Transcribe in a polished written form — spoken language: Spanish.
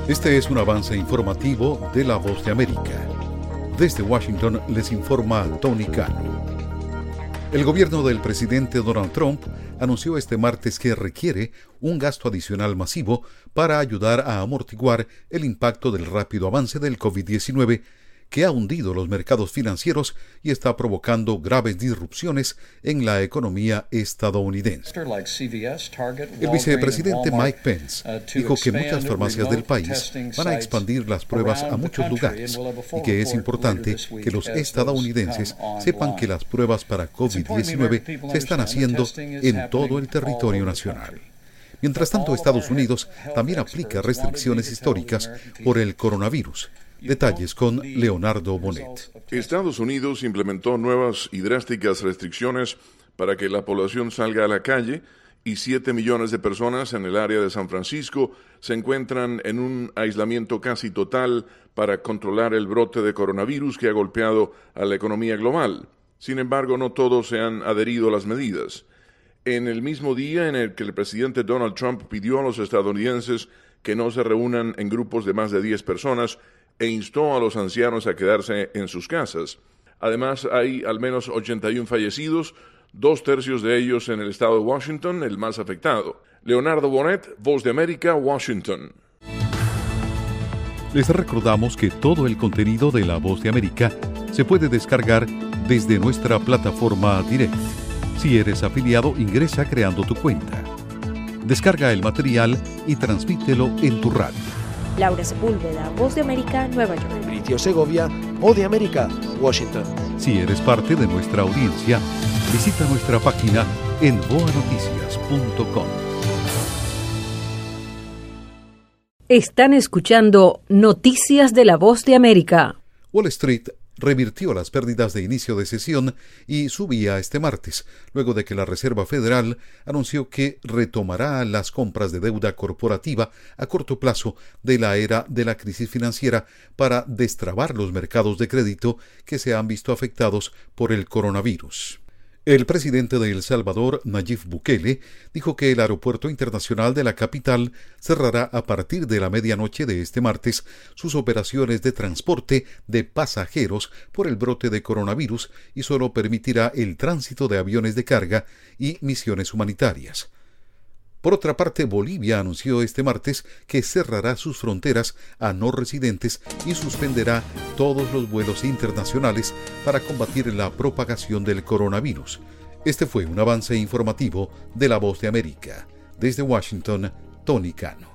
Este es un avance informativo de La Voz de América. Desde Washington les informa Tony Cano. El gobierno del presidente Donald Trump anunció este martes que requiere un gasto adicional masivo para ayudar a amortiguar el impacto del rápido avance del COVID-19 que ha hundido los mercados financieros y está provocando graves disrupciones en la economía estadounidense. El vicepresidente Mike Pence dijo que muchas farmacias del país van a expandir las pruebas a muchos lugares y que es importante que los estadounidenses sepan que las pruebas para COVID-19 se están haciendo en todo el territorio nacional. Mientras tanto, Estados Unidos también aplica restricciones históricas por el coronavirus. Detalles con Leonardo Bonet. Estados Unidos implementó nuevas y drásticas restricciones para que la población salga a la calle y 7 millones de personas en el área de San Francisco se encuentran en un aislamiento casi total para controlar el brote de coronavirus que ha golpeado a la economía global. Sin embargo, no todos se han adherido a las medidas. En el mismo día en el que el presidente Donald Trump pidió a los estadounidenses que no se reúnan en grupos de más de 10 personas, e instó a los ancianos a quedarse en sus casas. Además, hay al menos 81 fallecidos, 2/3 de ellos en el estado de Washington, el más afectado. Leonardo Bonet, Voz de América, Washington. Les recordamos que todo el contenido de La Voz de América se puede descargar desde nuestra plataforma Direct. Si eres afiliado, ingresa creando tu cuenta. Descarga el material y transmítelo en tu radio. Laura Sepúlveda, Voz de América, Nueva York. Britio Segovia, Voz de América, Washington. Si eres parte de nuestra audiencia, visita nuestra página en voanoticias.com. Están escuchando Noticias de la Voz de América. Wall Street revirtió las pérdidas de inicio de sesión y subía este martes, luego de que la Reserva Federal anunció que retomará las compras de deuda corporativa a corto plazo de la era de la crisis financiera para destrabar los mercados de crédito que se han visto afectados por el coronavirus. El presidente de El Salvador, Nayib Bukele, dijo que el aeropuerto internacional de la capital cerrará a partir de la medianoche de este martes sus operaciones de transporte de pasajeros por el brote de coronavirus y solo permitirá el tránsito de aviones de carga y misiones humanitarias. Por otra parte, Bolivia anunció este martes que cerrará sus fronteras a no residentes y suspenderá todos los vuelos internacionales para combatir la propagación del coronavirus. Este fue un avance informativo de La Voz de América. Desde Washington, Tony Cano.